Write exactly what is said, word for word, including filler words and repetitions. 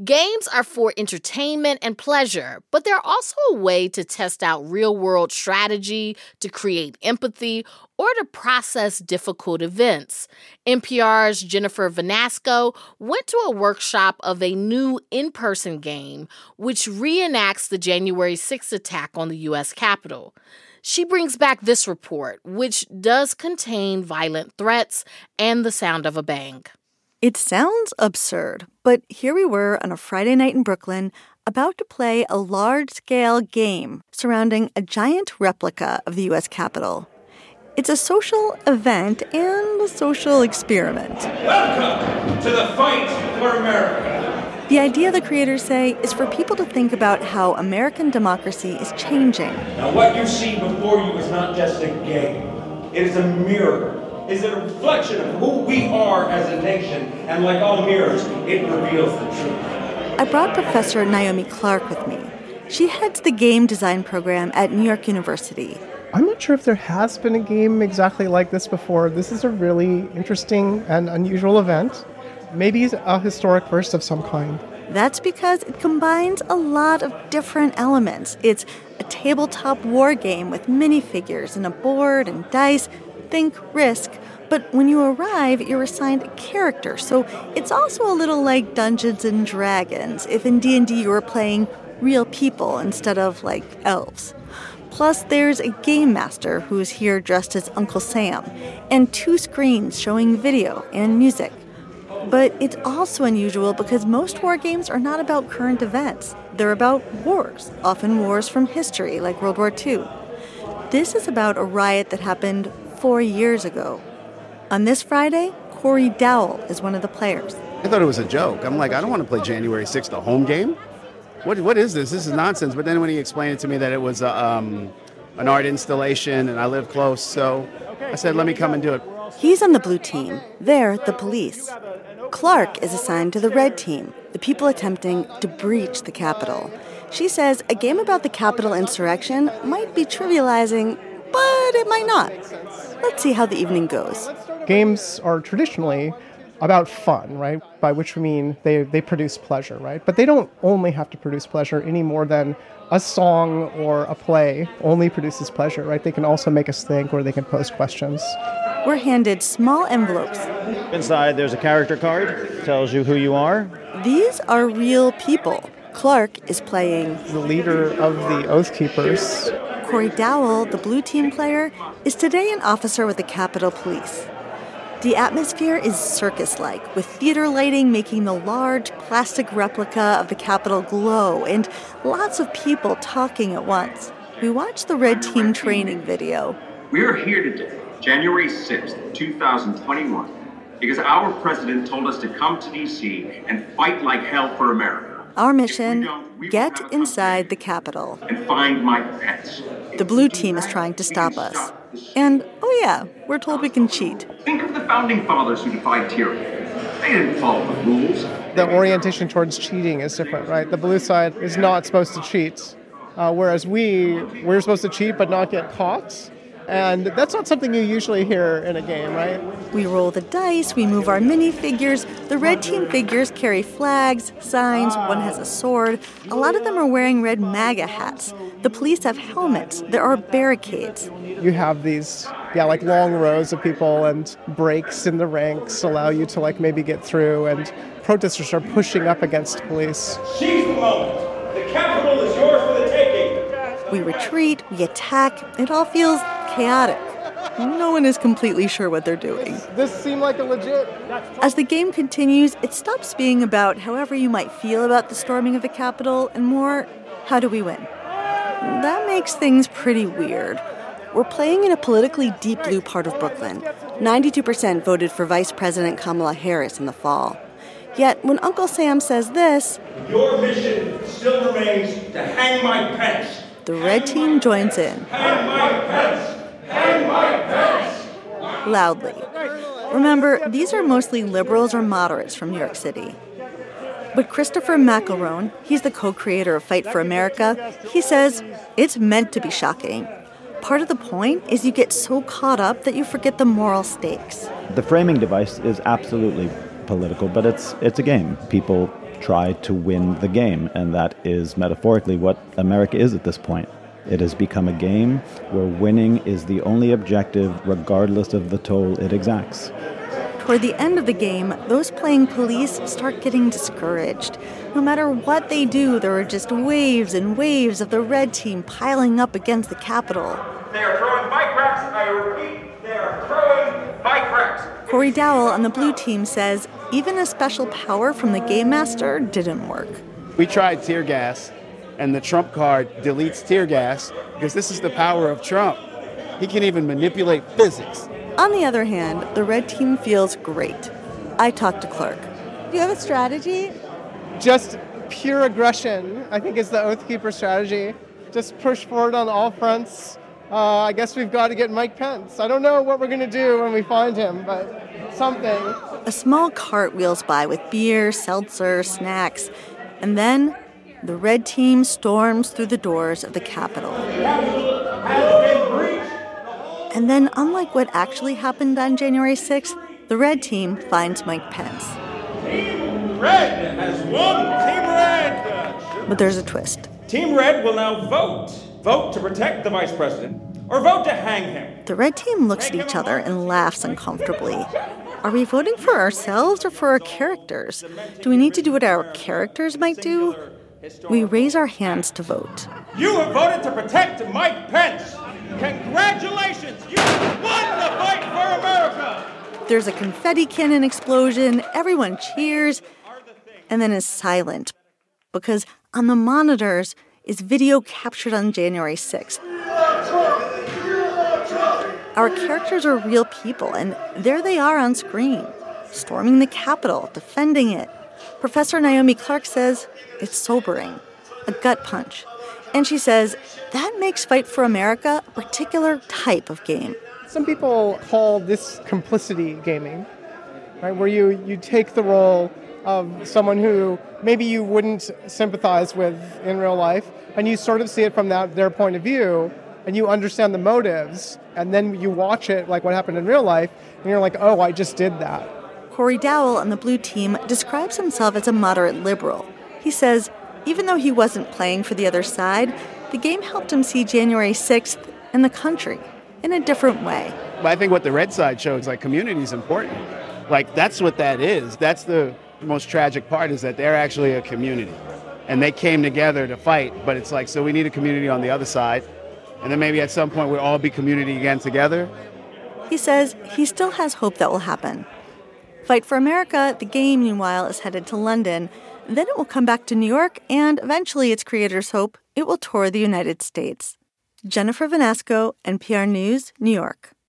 Games are for entertainment and pleasure, but they're also a way to test out real-world strategy, to create empathy, or to process difficult events. N P R's Jennifer Vanasco went to a workshop of a new in-person game which reenacts the January sixth attack on the U S Capitol. She brings back this report, which does contain violent threats and the sound of a bang. It sounds absurd, but here we were on a Friday night in Brooklyn about to play a large-scale game surrounding a giant replica of the U S Capitol. It's a social event and a social experiment. Welcome to the fight for America. The idea, the creators say, is for people to think about how American democracy is changing. Now, what you see before you is not just a game. It is a mirror. It is a reflection of who we are as a nation. And like all mirrors, it reveals the truth. I brought Professor Naomi Clark with me. She heads the game design program at New York University. I'm not sure if there has been a game exactly like this before. This is a really interesting and unusual event. Maybe a historic first of some kind. That's because it combines a lot of different elements. It's a tabletop war game with minifigures and a board and dice. Think Risk. But when you arrive, you're assigned a character. So it's also a little like Dungeons and Dragons, if in D and D you were playing real people instead of, like, elves. Plus, there's a game master who's here dressed as Uncle Sam, and two screens showing video and music. But it's also unusual because most war games are not about current events. They're about wars, often wars from history, like World War Two. This is about a riot that happened four years ago. On this Friday, Corey Dowell is one of the players. I thought it was a joke. I'm like, I don't want to play January sixth, a home game. What What is this? This is nonsense. But then when he explained it to me that it was a, um, an art installation and I live close, so I said, let me come and do it. He's on the blue team. They're the police. Clark is assigned to the red team, the people attempting to breach the Capitol. She says a game about the Capitol insurrection might be trivializing, but it might not. Let's see how the evening goes. Games are traditionally about fun, right? By which we mean they, they produce pleasure, right? But they don't only have to produce pleasure any more than a song or a play only produces pleasure, right? They can also make us think, or they can pose questions. We're handed small envelopes. Inside, there's a character card, tells you who you are. These are real people. Clark is playing the leader of the Oath Keepers. Corey Dowell, the blue team player, is today an officer with the Capitol Police. The atmosphere is circus-like, with theater lighting making the large plastic replica of the Capitol glow, and lots of people talking at once. We watch the red team training video. We are here today, January sixth, two thousand twenty-one, because our president told us to come to D C and fight like hell for America. Our mission, get inside the Capitol. And find my pets. The blue team is trying to stop us. And, oh yeah, we're told we can cheat. Think of the founding fathers who defied tyranny. They didn't follow the rules. The orientation towards cheating is different, right? The blue side is not supposed to cheat, uh, whereas we, we're supposed to cheat but not get caught. And that's not something you usually hear in a game, right? We roll the dice, we move our minifigures. The red team figures carry flags, signs, one has a sword. A lot of them are wearing red MAGA hats. The police have helmets. There are barricades. You have these, yeah, like long rows of people, and breaks in the ranks allow you to, like, maybe get through, and protesters are pushing up against police. Seize the moment. The Capitol is yours for the taking. We retreat, we attack. It all feels chaotic. No one is completely sure what they're doing. This seemed like a legit... As the game continues, it stops being about however you might feel about the storming of the Capitol and more, how do we win? That makes things pretty weird. We're playing in a politically deep blue part of Brooklyn. ninety-two percent voted for Vice President Kamala Harris in the fall. Yet, when Uncle Sam says this... Your mission still remains to hang my pets. The red team joins in. Hang my pets! Hang my pets! Loudly. Remember, these are mostly liberals or moderates from New York City. But Christopher McElrone, he's the co-creator of Fight for America, he says it's meant to be shocking. Part of the point is you get so caught up that you forget the moral stakes. The framing device is absolutely political, but it's it's a game. People try to win the game. And that is metaphorically what America is at this point. It has become a game where winning is the only objective, regardless of the toll it exacts. Toward the end of the game, those playing police start getting discouraged. No matter what they do, there are just waves and waves of the red team piling up against the Capitol. They are throwing bike racks. I repeat, they are throwing bike racks. Corey Dowell on the blue team says even a special power from the Game Master didn't work. We tried tear gas, and the Trump card deletes tear gas because this is the power of Trump. He can even manipulate physics. On the other hand, the red team feels great. I talked to Clark. Do you have a strategy? Just pure aggression, I think, is the Oath Keeper strategy. Just push forward on all fronts. Uh, I guess we've got to get Mike Pence. I don't know what we're going to do when we find him, but something. A small cart wheels by with beer, seltzer, snacks, and then the red team storms through the doors of the Capitol. And then, unlike what actually happened on January sixth, the red team finds Mike Pence. Team Red has won. Team Red. But there's a twist. Team Red will now vote. Vote to protect the vice president or vote to hang him. The red team looks at each other and laughs uncomfortably. Are we voting for ourselves or for our characters? Do we need to do what our characters might do? We raise our hands to vote. You have voted to protect Mike Pence. Congratulations! You won the fight for America! There's a confetti cannon explosion, everyone cheers, and then is silent because on the monitors is video captured on January sixth. Our characters are real people, and there they are on screen, storming the Capitol, defending it. Professor Naomi Clark says it's sobering, a gut punch. And she says that makes Fight for America a particular type of game. Some people call this complicity gaming, right? Where you, you take the role of someone who maybe you wouldn't sympathize with in real life, and you sort of see it from that their point of view, and you understand the motives, and then you watch it like what happened in real life, and you're like, oh, I just did that. Corey Dowell on the blue team describes himself as a moderate liberal. He says even though he wasn't playing for the other side, the game helped him see January sixth and the country in a different way. But I think what the red side shows, like, community is important. Like, that's what that is. That's the most tragic part, is that they're actually a community. And they came together to fight, but it's like, so we need a community on the other side. And then maybe at some point we'll all be community again together. He says he still has hope that will happen. Fight for America, the game, meanwhile, is headed to London. Then it will come back to New York, and eventually, its creators hope, it will tour the United States. Jennifer Vanasco, N P R News, New York.